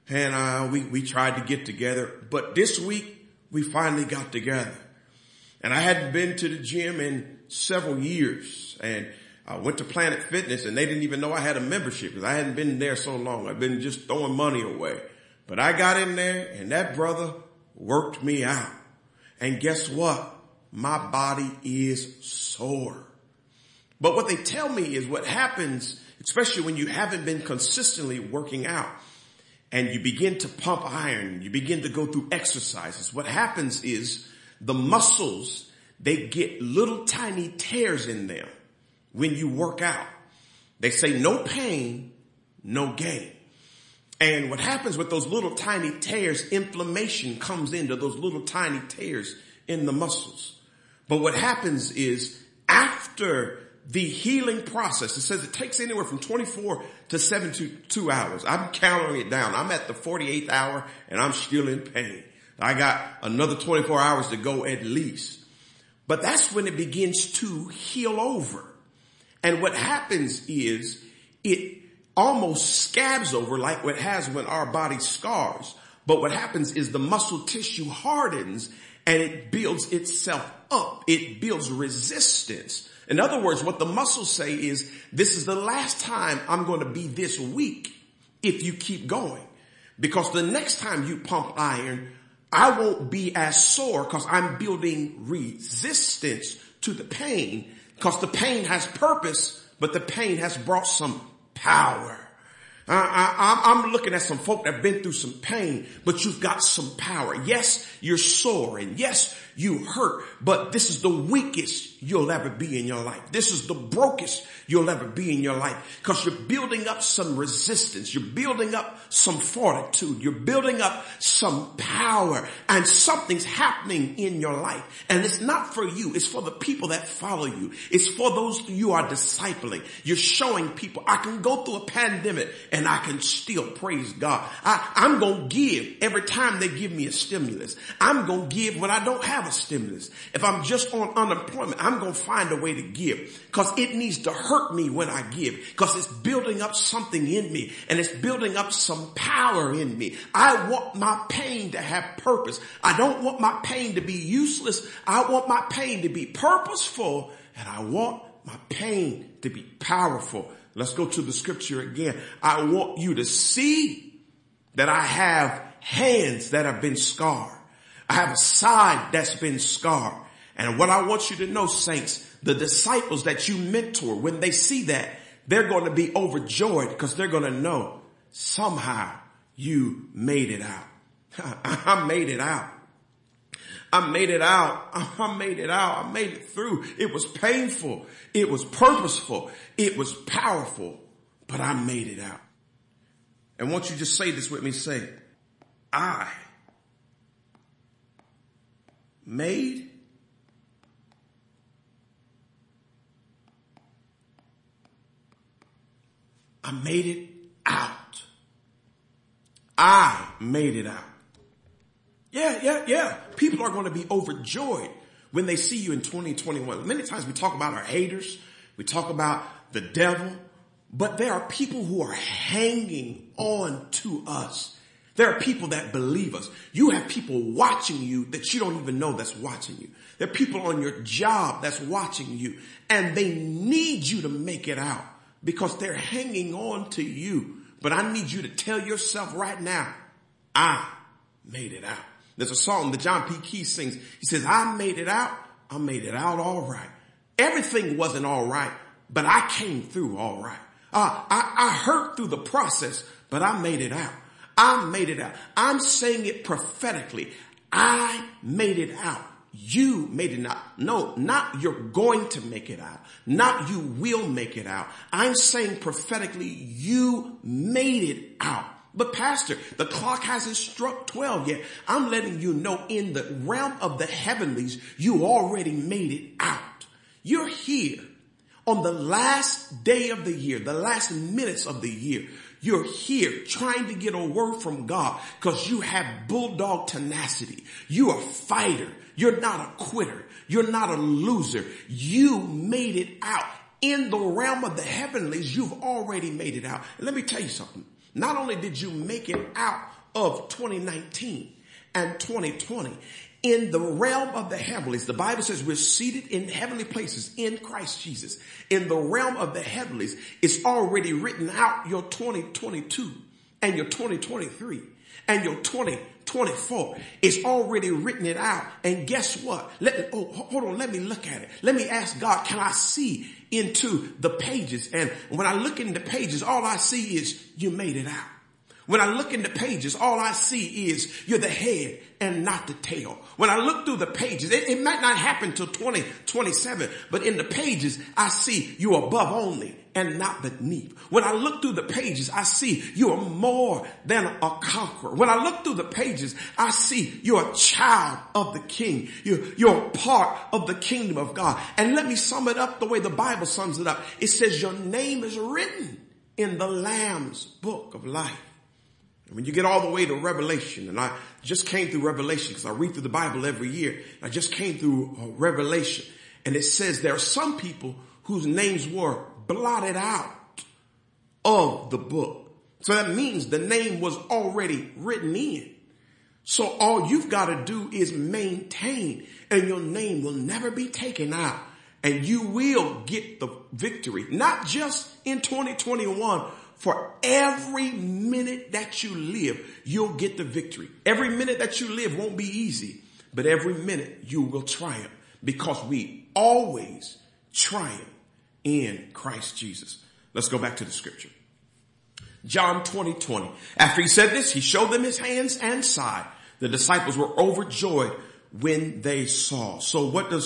And we tried to get together. But this week, we finally got together. And I hadn't been to the gym in several years. And I went to Planet Fitness and they didn't even know I had a membership because I hadn't been there so long. I've been just throwing money away. But I got in there and that brother worked me out. And guess what? My body is sore. But what they tell me is what happens, especially when you haven't been consistently working out and you begin to pump iron, you begin to go through exercises. What happens is the muscles, they get little tiny tears in them when you work out. They say no pain, no gain. And what happens with those little tiny tears, inflammation comes into those little tiny tears in the muscles. But what happens is after the healing process, it says it takes anywhere from 24 to 72 hours. I'm counting it down. I'm at the 48th hour and I'm still in pain. I got another 24 hours to go at least. But that's when it begins to heal over. And what happens is it almost scabs over like what has when our body scars. But what happens is the muscle tissue hardens and it builds itself up. It builds resistance. In other words, what the muscles say is, this is the last time I'm going to be this weak if you keep going. Because the next time you pump iron, I won't be as sore because I'm building resistance to the pain, because the pain has purpose, but the pain has brought some power. I'm looking at some folk that have been through some pain, but you've got some power. Yes, you're sore and yes, you hurt, but this is the weakest you'll ever be in your life. This is the brokest you'll ever be in your life, because you're building up some resistance. You're building up some fortitude. You're building up some power, and something's happening in your life. And it's not for you. It's for the people that follow you. It's for those you are discipling. You're showing people I can go through a pandemic and I can still praise God. I'm going to give every time they give me a stimulus. I'm going to give when I don't have a stimulus. If I'm just on unemployment, I'm going to find a way to give, because it needs to hurt me when I give, because it's building up something in me and it's building up some power in me. I want my pain to have purpose. I don't want my pain to be useless. I want my pain to be purposeful, and I want my pain to be powerful. Let's go to the scripture again. I want you to see that I have hands that have been scarred. I have a side that's been scarred. And what I want you to know, saints, the disciples that you mentor, when they see that, they're going to be overjoyed, because they're going to know somehow you made it out. I made it out. I made it out. I made it out. I made it through. It was painful. It was purposeful. It was powerful, but I made it out. And won't you just say this with me? Say, I made it out. I made it out. Yeah. People are going to be overjoyed when they see you in 2021. Many times we talk about our haters. We talk about the devil. But there are people who are hanging on to us. There are people that believe us. You have people watching you that you don't even know that's watching you. There are people on your job that's watching you. And they need you to make it out because they're hanging on to you. But I need you to tell yourself right now, I made it out. There's a song that John P. Key sings. He says, I made it out. I made it out all right. Everything wasn't all right, but I came through all right. I hurt through the process, but I made it out. I made it out. I'm saying it prophetically. I made it out. You made it out. No, not you're going to make it out. Not you will make it out. I'm saying prophetically, you made it out. But pastor, the clock hasn't struck 12 yet. I'm letting you know in the realm of the heavenlies, you already made it out. You're here on the last day of the year, the last minutes of the year. You're here trying to get a word from God because you have bulldog tenacity. You're a fighter. You're not a quitter. You're not a loser. You made it out. In the realm of the heavenlies, you've already made it out. And let me tell you something. Not only did you make it out of 2019 and 2020, in the realm of the heavenlies, the Bible says we're seated in heavenly places in Christ Jesus. In the realm of the heavenlies, it's already written out your 2022 and your 2023 and your 2024. It's already written it out. And guess what? Hold on. Let me look at it. Let me ask God, can I see into the pages? And when I look in the pages, all I see is you made it out. When I look in the pages, all I see is you're the head and not the tail. When I look through the pages, it might not happen till 2027, but in the pages, I see you're above only and not beneath. When I look through the pages, I see you are more than a conqueror. When I look through the pages, I see you're a child of the King. You're a part of the kingdom of God. And let me sum it up the way the Bible sums it up. It says your name is written in the Lamb's book of life. When you get all the way to Revelation, and I just came through Revelation because I read through the Bible every year. I just came through Revelation, and it says there are some people whose names were blotted out of the book. So that means the name was already written in. So all you've got to do is maintain, and your name will never be taken out, and you will get the victory, not just in 2021. For every minute that you live, you'll get the victory. Every minute that you live won't be easy, but every minute you will triumph because we always triumph in Christ Jesus. Let's go back to the scripture. John 20:20. After he said this, he showed them his hands and side. The disciples were overjoyed when they saw. So what does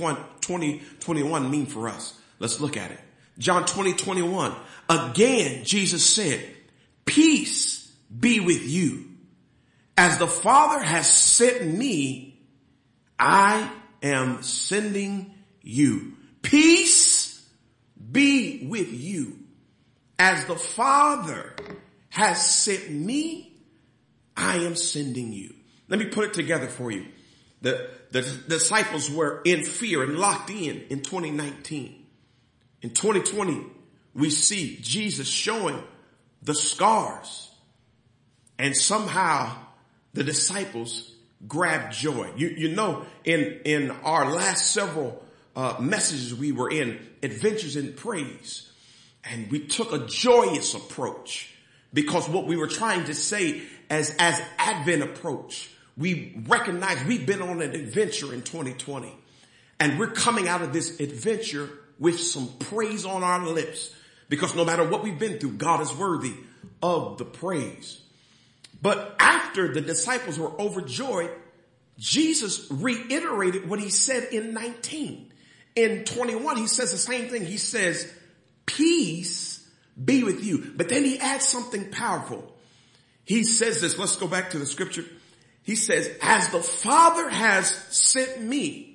2021 mean for us? Let's look at it. John 20:21. Again, Jesus said, peace be with you. As the Father has sent me, I am sending you. Peace be with you. As the Father has sent me, I am sending you. Let me put it together for you. The disciples were in fear and locked in 2019. In 2020, we see Jesus showing the scars, and somehow the disciples grabbed joy. You know, in our last several messages, we were in Adventures in Praise, and we took a joyous approach because what we were trying to say as Advent approach, we recognize we've been on an adventure in 2020, and we're coming out of this adventure with some praise on our lips. Because no matter what we've been through, God is worthy of the praise. But after the disciples were overjoyed, Jesus reiterated what he said in 19. In 21, he says the same thing. He says, peace be with you. But then he adds something powerful. He says this. Let's go back to the scripture. He says, as the Father has sent me,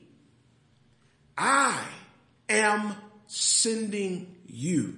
I am sending you.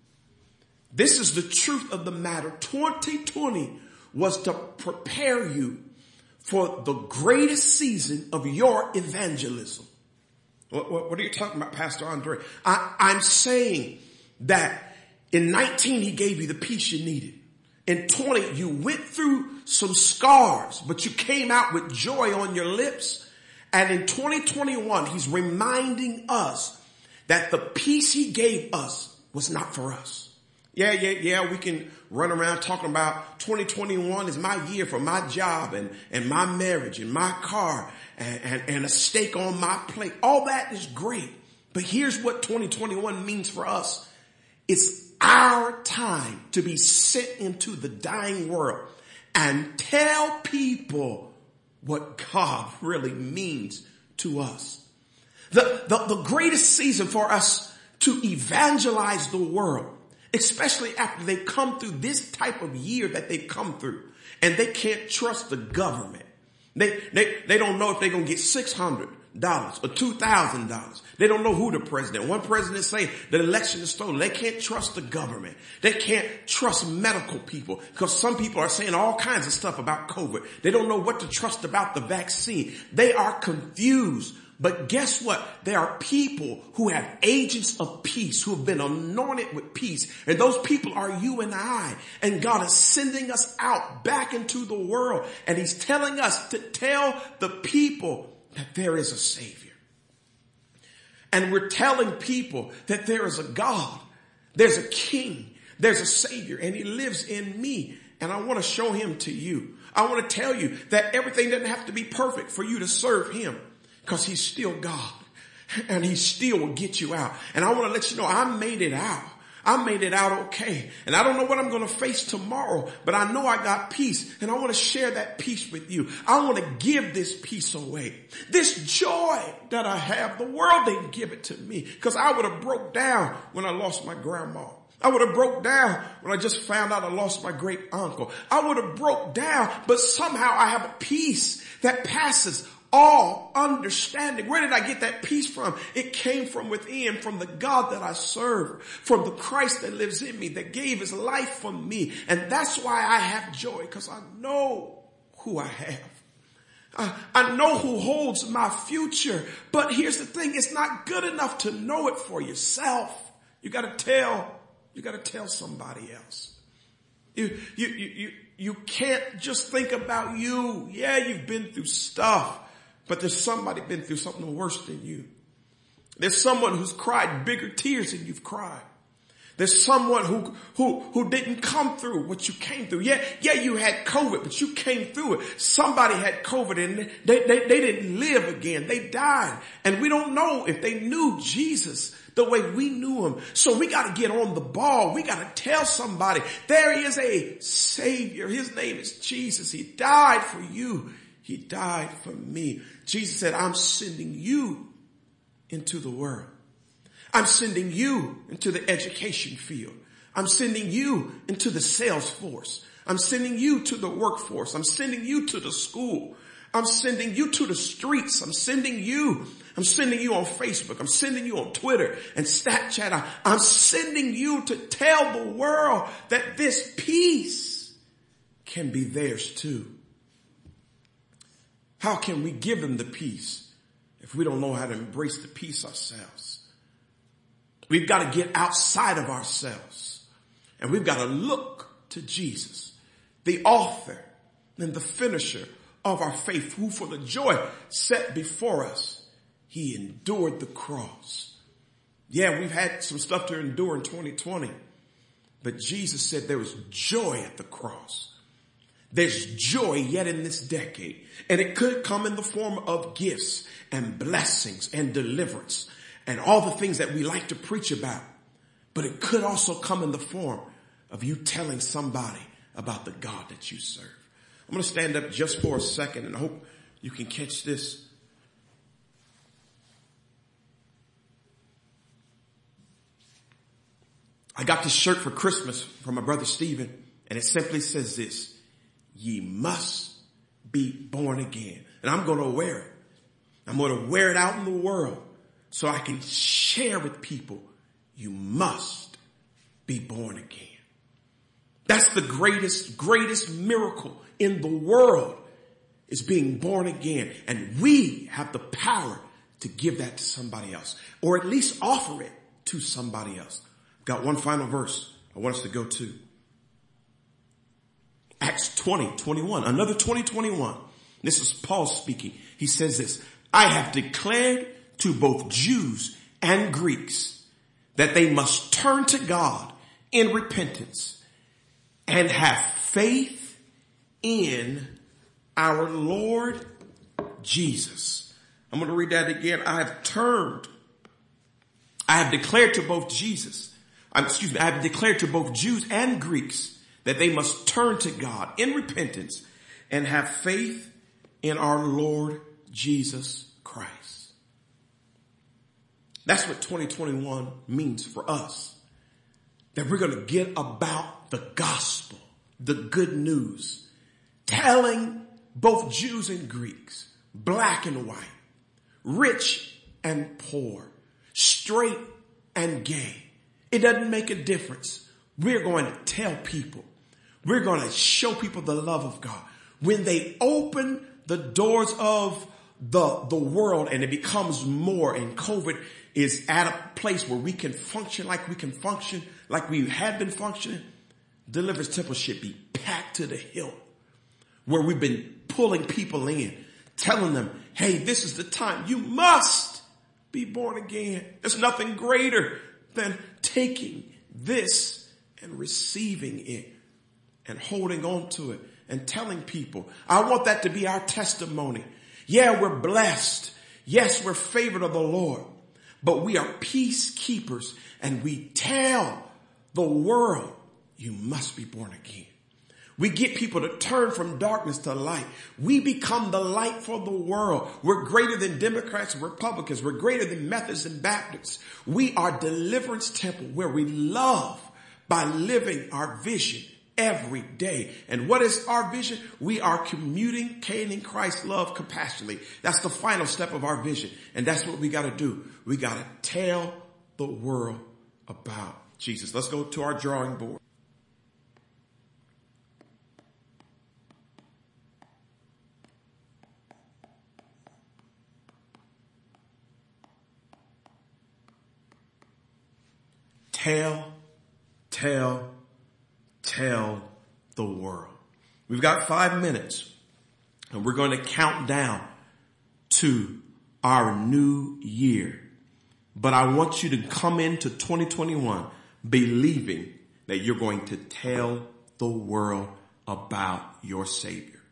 This is the truth of the matter. 2020 was to prepare you for the greatest season of your evangelism. What are you talking about, Pastor Andre? I'm saying that in 19, he gave you the peace you needed. In 20, you went through some scars, but you came out with joy on your lips. And in 2021, he's reminding us that the peace he gave us was not for us. Yeah, we can run around talking about 2021 is my year for my job and my marriage and my car and a steak on my plate. All that is great. But here's what 2021 means for us. It's our time to be sent into the dying world and tell people what God really means to us. The greatest season for us to evangelize the world, especially after they come through this type of year that they've come through, and they can't trust the government. They don't know if they're going to get $600 or $2,000. They don't know who the president. One president say the election is stolen. They can't trust the government. They can't trust medical people because some people are saying all kinds of stuff about COVID. They don't know what to trust about the vaccine. They are confused. But guess what? There are people who have agents of peace, who have been anointed with peace. And those people are you and I. And God is sending us out back into the world. And he's telling us to tell the people that there is a Savior. And we're telling people that there is a God. There's a King. There's a Savior. And he lives in me. And I want to show him to you. I want to tell you that everything doesn't have to be perfect for you to serve him. Because he's still God. And he still will get you out. And I want to let you know I made it out. I made it out okay. And I don't know what I'm going to face tomorrow, but I know I got peace. And I want to share that peace with you. I want to give this peace away. This joy that I have, the world didn't give it to me. Because I would have broke down when I lost my grandma. I would have broke down when I just found out I lost my great uncle. I would have broke down, but somehow I have a peace that passes all understanding. Where did I get that peace from? It came from within, from the God that I serve, from the Christ that lives in me, that gave his life for me. And that's why I have joy, because I know who I have. I know who holds my future. But here's the thing. It's not good enough to know it for yourself. You got to tell somebody else. You can't just think about you. Yeah, you've been through stuff. But there's somebody been through something worse than you. There's someone who's cried bigger tears than you've cried. There's someone who didn't come through what you came through. Yeah, you had COVID, but you came through it. Somebody had COVID and they didn't live again. They died. And we don't know if they knew Jesus the way we knew him. So we got to get on the ball. We got to tell somebody there is a Savior. His name is Jesus. He died for you. He died for me. Jesus said, I'm sending you into the world. I'm sending you into the education field. I'm sending you into the sales force. I'm sending you to the workforce. I'm sending you to the school. I'm sending you to the streets. I'm sending you on Facebook. I'm sending you on Twitter and Snapchat. I'm sending you to tell the world that this peace can be theirs too. How can we give them the peace if we don't know how to embrace the peace ourselves? We've got to get outside of ourselves and we've got to look to Jesus, the author and the finisher of our faith, who for the joy set before us, he endured the cross. Yeah, we've had some stuff to endure in 2020, but Jesus said there was joy at the cross. There's joy yet in this decade, and it could come in the form of gifts and blessings and deliverance and all the things that we like to preach about. But it could also come in the form of you telling somebody about the God that you serve. I'm going to stand up just for a second, and I hope you can catch this. I got this shirt for Christmas from my brother Stephen, and it simply says this: ye must be born again. And I'm going to wear it. I'm going to wear it out in the world so I can share with people. You must be born again. That's the greatest miracle in the world, is being born again. And we have the power to give that to somebody else, or at least offer it to somebody else. Got one final verse I want us to go to. Acts 20:21, another 20:21. This is Paul speaking. He says this: I have declared to both Jews and Greeks that they must turn to God in repentance and have faith in our Lord Jesus. I'm going to read that again. I have declared to both Jews and Greeks that they must turn to God in repentance and have faith in our Lord Jesus Christ. That's what 2021 means for us. That we're going to get about the gospel, the good news, telling both Jews and Greeks, black and white, rich and poor, straight and gay. It doesn't make a difference. We're going to tell people. We're going to show people the love of God. When they open the doors of the world and it becomes more, and COVID is at a place where we can function like we had been functioning, Deliverance Temple should be packed to the hilt, where we've been pulling people in, telling them, hey, this is the time. You must be born again. There's nothing greater than taking this and receiving it and holding on to it and telling people. I want that to be our testimony. Yeah, we're blessed. Yes, we're favored of the Lord, but we are peacekeepers, and we tell the world, you must be born again. We get people to turn from darkness to light. We become the light for the world. We're greater than Democrats and Republicans. We're greater than Methodists and Baptists. We are Deliverance Temple, where we love by living our vision every day. And what is our vision? We are communicating Christ's love compassionately. That's the final step of our vision. And that's what we got to do. We got to tell the world about Jesus. Let's go to our drawing board. Tell the world. We've got 5 minutes, and we're going to count down to our new year. But I want you to come into 2021 believing that you're going to tell the world about your Savior.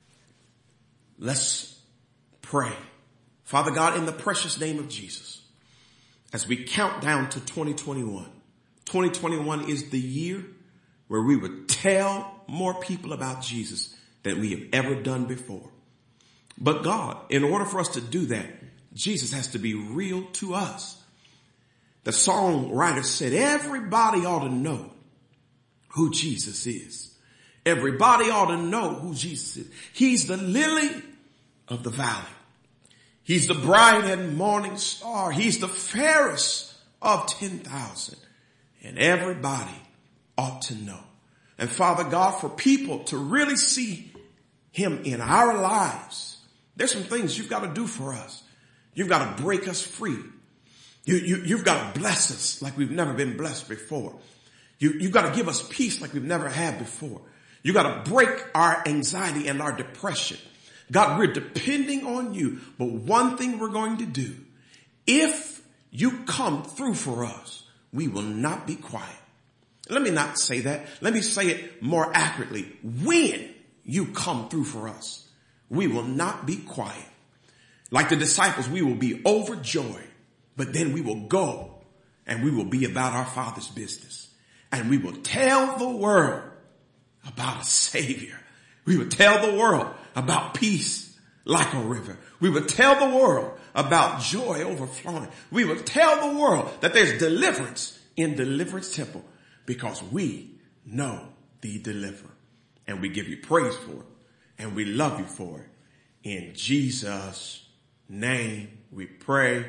Let's pray. Father God, in the precious name of Jesus, as we count down to 2021, 2021 is the year where we would tell more people about Jesus than we have ever done before. But God, in order for us to do that, Jesus has to be real to us. The songwriter said, everybody ought to know who Jesus is. Everybody ought to know who Jesus is. He's the lily of the valley. He's the bright and morning star. He's the fairest of 10,000. And everybody ought to know. And Father God, for people to really see him in our lives, there's some things you've got to do for us. You've got to break us free. You've got to bless us like we've never been blessed before. You've got to give us peace like we've never had before. You've got to break our anxiety and our depression. God, we're depending on you. But one thing we're going to do, if you come through for us, we will not be quiet. Let me not say that. Let me say it more accurately. When you come through for us, we will not be quiet. Like the disciples, we will be overjoyed, but then we will go and we will be about our Father's business. And we will tell the world about a Savior. We will tell the world about peace like a river. We will tell the world about joy overflowing. We will tell the world that there's deliverance in Deliverance Temple because we know the deliverer. And we give you praise for it. And we love you for it. In Jesus' name we pray.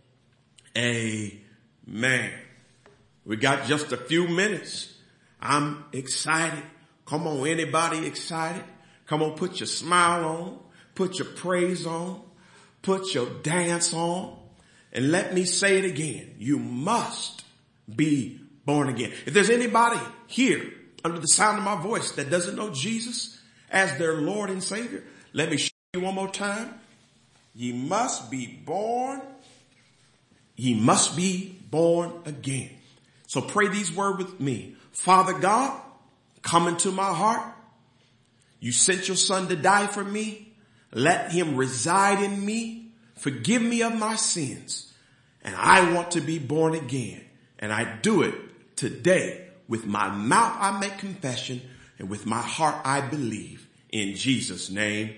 Amen. We got just a few minutes. I'm excited. Come on, anybody excited? Come on, put your smile on, put your praise on, put your dance on, and let me say it again. You must be born again. If there's anybody here under the sound of my voice that doesn't know Jesus as their Lord and Savior, let me show you one more time. Ye must be born. Ye must be born again. So pray these words with me. Father God, come into my heart. You sent your son to die for me. Let him reside in me. Forgive me of my sins. And I want to be born again. And I do it today. With my mouth I make confession, and with my heart I believe. In Jesus' name,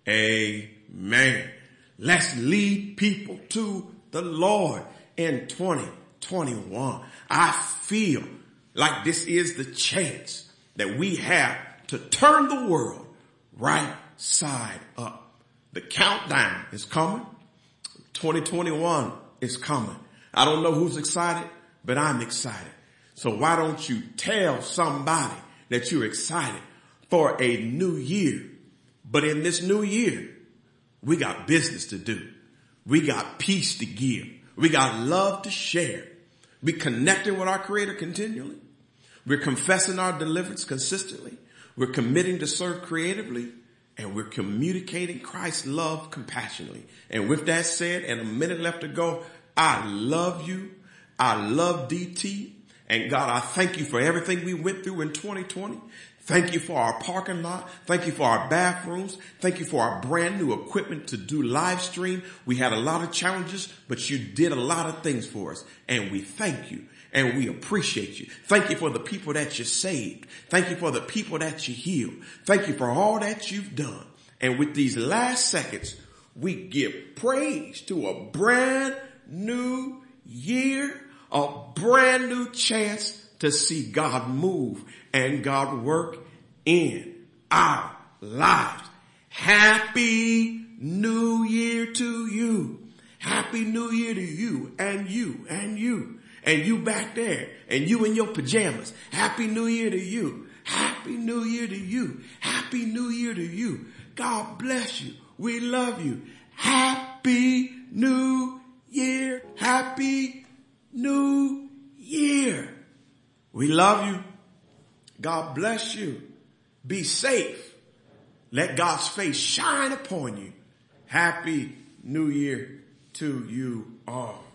amen. Let's lead people to the Lord in 2021. I feel like this is the chance that we have to turn the world right side up. The countdown is coming. 2021 is coming. I don't know who's excited, but I'm excited. So why don't you tell somebody that you're excited for a new year? But in this new year, we got business to do. We got peace to give. We got love to share. We connecting with our Creator continually. We're confessing our deliverance consistently. We're committing to serve creatively. And we're communicating Christ's love compassionately. And with that said, and a minute left to go, I love you. I love DT. And God, I thank you for everything we went through in 2020. Thank you for our parking lot. Thank you for our bathrooms. Thank you for our brand new equipment to do live stream. We had a lot of challenges, but you did a lot of things for us. And we thank you and we appreciate you. Thank you for the people that you saved. Thank you for the people that you healed. Thank you for all that you've done. And with these last seconds, we give praise to a brand new year, a brand new chance to see God move and God work in our lives. Happy New Year to you. Happy New Year to you and you and you and you back there and you in your pajamas. Happy New Year to you. Happy New Year to you. Happy New Year to you. God bless you. We love you. Happy New Year. Happy New Year. We love you. God bless you. Be safe. Let God's face shine upon you. Happy New Year to you all.